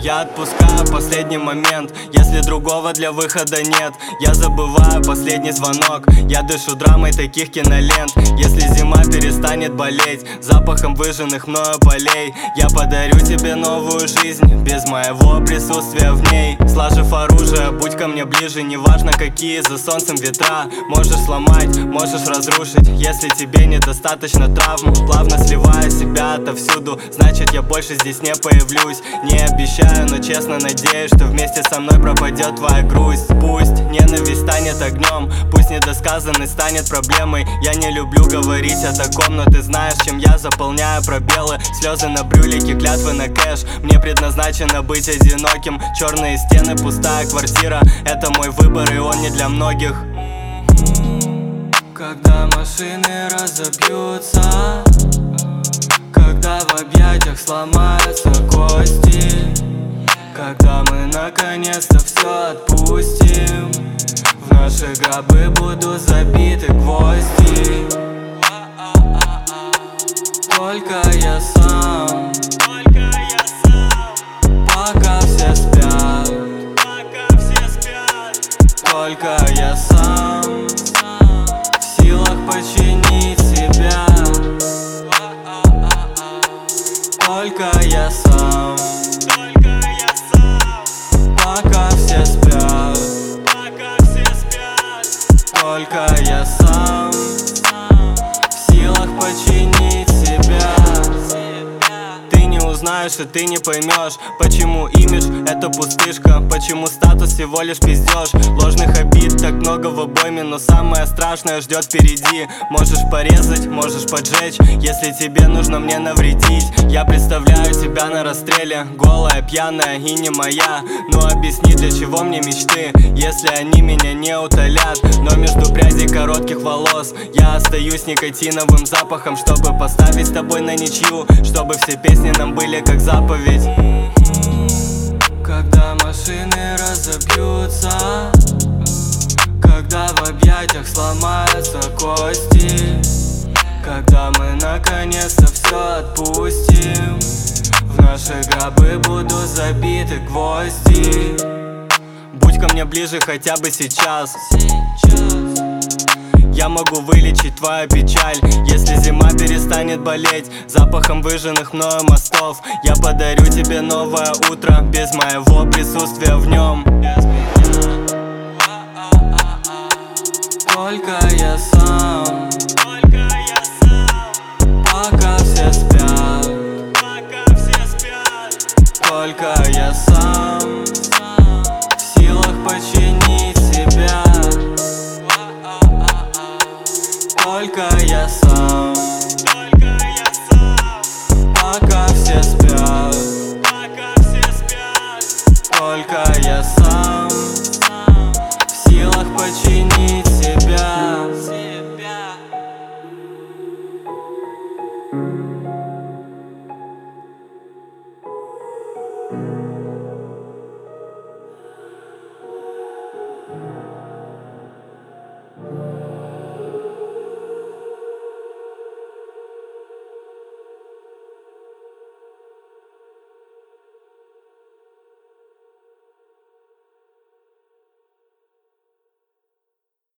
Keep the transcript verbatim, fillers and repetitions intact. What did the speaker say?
Я отпускаю последний момент, если другого для выхода нет. Я забываю последний звонок, я дышу драмой таких кинолент. Если зима перестанет болеть запахом выжженных мною полей, я подарю тебе новую жизнь без моего присутствия в ней. Сложив оружие, будь ко мне ближе, неважно какие за солнцем ветра. Можешь сломать, можешь разрушить, если тебе недостаточно травм. Плавно сливая себя отовсюду, значит я больше здесь не появлюсь. Не обещаю, но честно надеюсь, что вместе со мной пропадет твоя грусть. Пусть ненависть станет огнем, пусть недосказанность станет проблемой. Я не люблю говорить о таком, но ты знаешь, чем я заполняю пробелы. Слезы на брюлике, клятвы на кэш. Мне предназначено быть одиноким. Черные стены, пустая квартира. Это мой выбор, и он не для многих. Когда машины разобьются, когда в объятиях сломаются кости, когда мы наконец-то все отпустим, в наши гробы будут забиты гвозди. Только я сам, пока все спят, только я сам в силах починить себя. Только я сам, пока все спят, только я сам в силах починить себя. Ты не узнаешь и ты не поймешь, почему имидж это пустышка, почему статус всего лишь пиздеж. Ложных обид так много в обойме, но самое страшное ждет впереди. Можешь порезать, можешь поджечь, если тебе нужно мне навредить. Я представляю тебя на расстреле, голая, пьяная и не моя. Но объясни, для чего мне мечты, если они меня не утолят. Но между прядей коротких волос я остаюсь никотиновым запахом, чтобы поставить с тобой на ничью, чтобы все песни нам были как заповедь. Когда машины разобьются, когда в объятиях сломаются кости, когда мы наконец-то все отпустим, в наши гробы будут забиты гвозди. Будь ко мне ближе хотя бы сейчас, я могу вылечить твою печаль. Если зима перестанет болеть запахом выжженных мною мостов, я подарю тебе новое утро без моего присутствия в нем. Только я сам, пока все спят, только я сам